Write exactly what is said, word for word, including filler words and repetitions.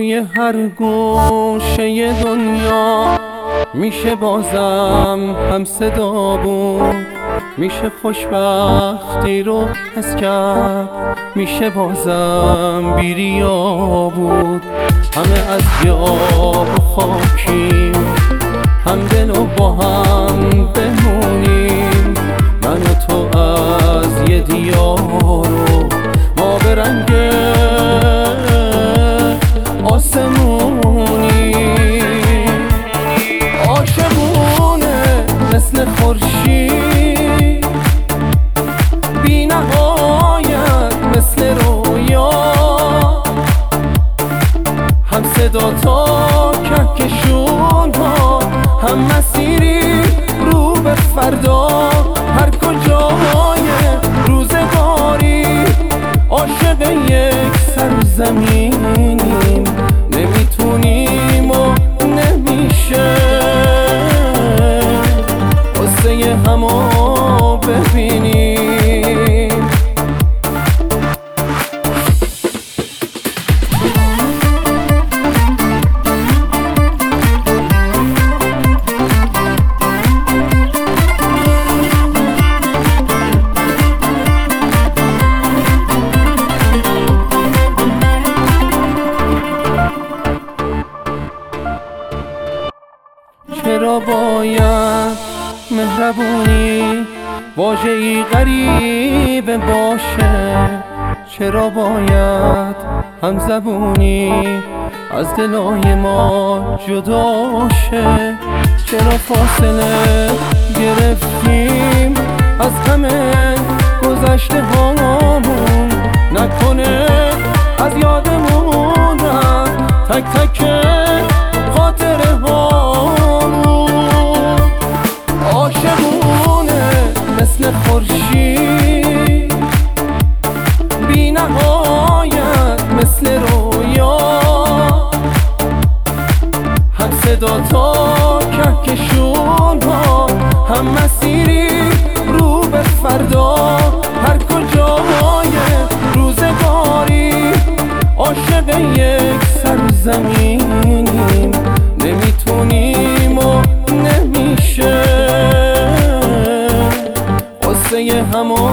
توی هر گوشه دنیا میشه بازم هم صدا بود، میشه خوشبختی رو حس کرد، میشه بازم بیریا بود. همه از یه آب و خاکیم، هم دل و با هم بمونیم. من و تو از یه دیار و ما به رنگ آسمونی، عاشقونه مثل خورشید، بی نهایت مثل رویا، هم صدا تا کهکشون ها، هم مسیری رو به فردا. هر کجای روزگاری عاشق یک سرزمینیم، نمیتونیم و نمیشه قصه همو ببینیم. چرا باید مهربونی واژه‌ای غریبه باشه؟ چرا باید همزبونی از دلای ما جدا شه؟ چرا فاصله گرفتیم از همه گذشته هامون؟ نکنه از یادمون رفت تک تک خاطره هامون. عاشقونه مثل خورشید، بی نهایت مثل رویا، هم صدا تا کهکشون ها، هم مسیری رو به فردا. هر کجای روزگاری عاشق یک سرزمینیم، نمیتونیم و نمیشه قصه همو